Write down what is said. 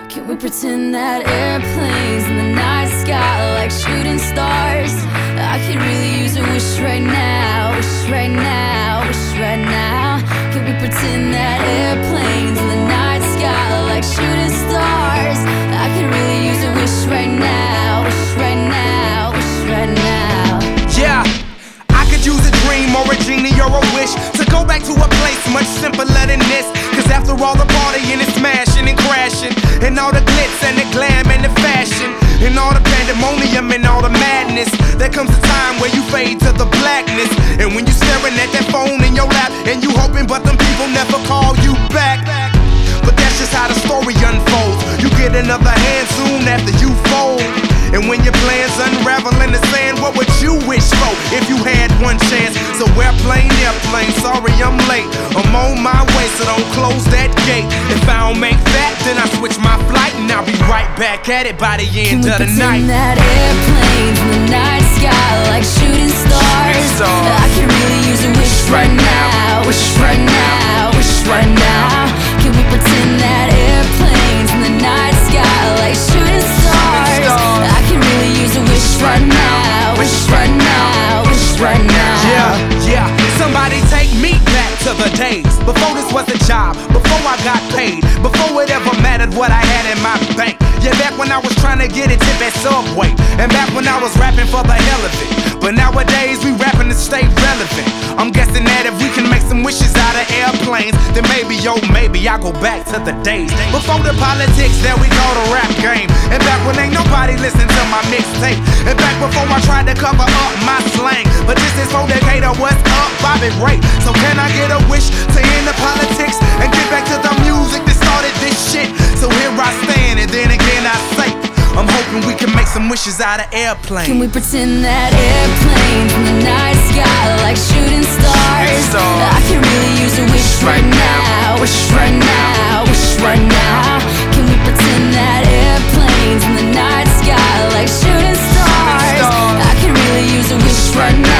Can we pretend that airplanes in the night sky like shooting stars? I could really use a wish right now, wish right now, wish right now. Can we pretend that airplanes in the night sky like shooting stars? I could really use a wish right now, wish right now, wish right now. Yeah, I could use a dream or a genie or a wish to go back to a place much simpler than this. Cause after all the partying and smashing and crashing, and all the glitz and the glam and the fashion, and all the pandemonium and all the madness, there comes a time where you fade to the blackness. And when you staring at that phone in your lap, and you hoping but them people never call you back. But that's just how the story unfolds. You get another hand soon after you fold. And when your plans unravel in the sand, what would you wish for if you had one chance? So airplane, sorry I'm late. I'm on my way, so don't close that gate. If I don't make that, then I switch my flight, and I'll be right back at it by the end of the night. Can we pretend that airplanes in the night sky like shooting stars? I could really use a wish right now, wish right now, wish right now. Can we pretend that airplanes in the night sky like shooting stars? I can really use a wish right now, wish right now, wish right now. Yeah, somebody take me back to the days before this was a job, before I got paid, before it ever mattered what I had in my bank. Yeah, back when I was trying to get a tip at Subway, and back when I was rapping for the hell of it. But nowadays we rapping to stay relevant. I'm guessing that if we can make some wishes out of airplanes, then maybe, oh maybe I'll go back to the days before the politics that we call the rap game. And back when ain't nobody listened to my mixtape. And back before I tried to cover up my slang. But this is for Decatur, what's up, Bobby Ray? So can I get a wish to end the politics and get back to the music that started this shit? So here I stand, and then again I say, I'm hoping we can make some wishes out of airplanes. Can we pretend that airplanes in the night sky like shooting stars? I can really use a wish right now, wish right now, wish right now. Can we pretend that airplanes in the night sky like shooting stars? I can really use a wish right now.